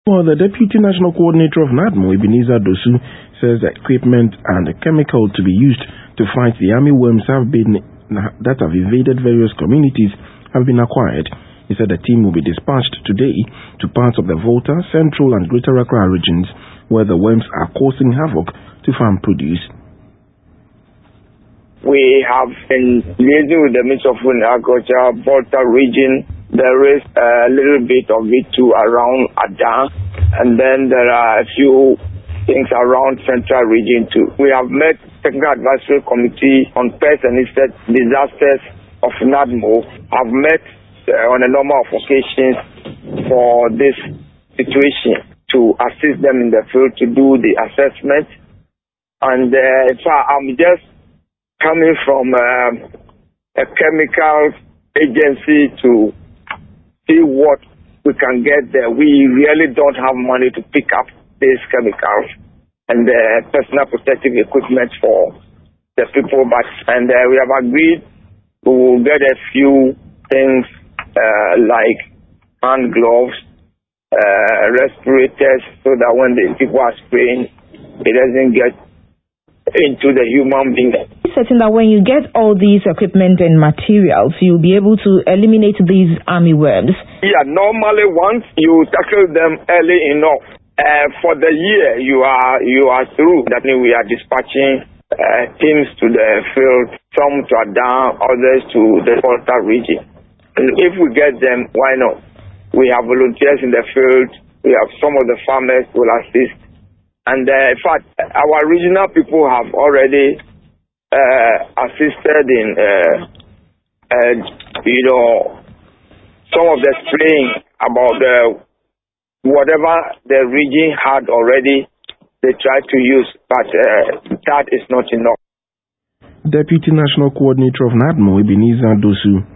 Well, the Deputy National Coordinator of NADMO, Ebenezer Dosu, says the equipment and the chemical to be used to fight the army worms that have invaded various communities have been acquired. He said the team will be dispatched today to parts of the Volta, Central and Greater Accra regions where the worms are causing havoc to farm produce. We have been liaising with the Ministry of Food and Agriculture, Volta region. There is a little bit of it too around Ada, and then there are a few things around Central region too. We have met Technical Advisory Committee on Pest and Insect Disasters of NADMO, have met on a number of occasions for this situation to assist them in the field to do the assessment. And so I'm just coming from a chemical agency to see what we can get there. We really don't have money to pick up these chemicals and personal protective equipment for the people, and we have agreed we will get a few things like hand gloves, respirators, so that when the people are spraying, it doesn't get into the human being. Certain that when you get all these equipment and materials, you'll be able to eliminate these army worms. Yeah, normally once you tackle them early enough, for the year you are through. That means we are dispatching teams to the field, some to Adan, others to the Volta region. And if we get them, why not? We have volunteers in the field. We have some of the farmers who will assist. And in fact, our regional people have already assisted in, some of the spraying about whatever the region had already. They tried to use, but that is not enough. Deputy National Coordinator of NADMO, Ebenezer Dosu.